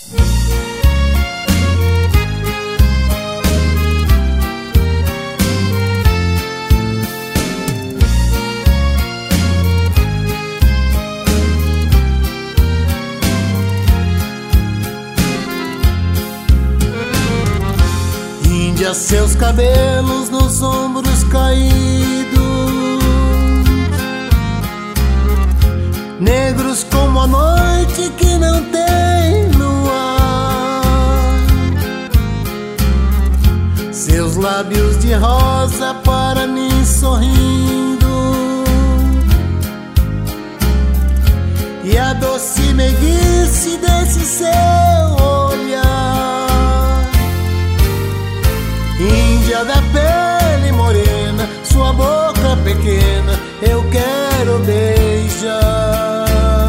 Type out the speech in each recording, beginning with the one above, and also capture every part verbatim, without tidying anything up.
Índia, seus cabelos nos ombros caídos, negros como a noite que não tem luar. Seus lábios de rosa para mim sorrindo, e a doce meiguice desse seu olhar. Índia da pele morena, sua boca pequena eu quero beijar.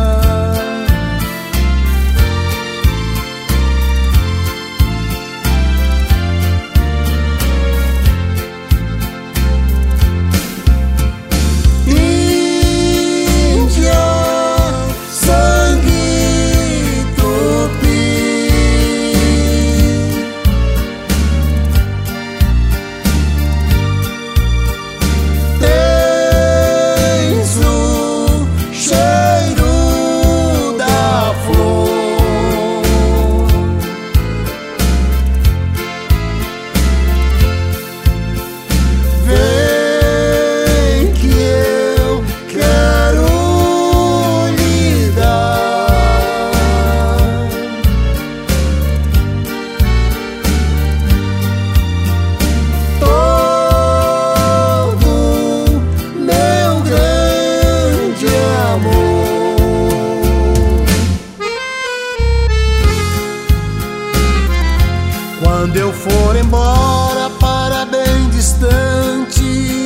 Quando eu for embora para bem distante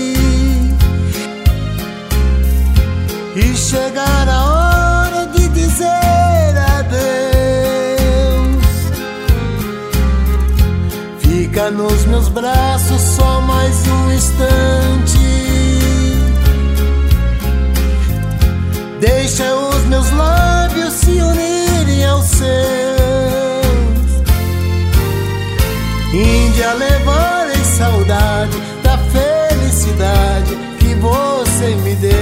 e chegar a hora de dizer adeus, fica nos meus braços só mais um instante. Deixa os meus lábios se unirem aos seus. Índia, levarei saudade da felicidade que você me deu.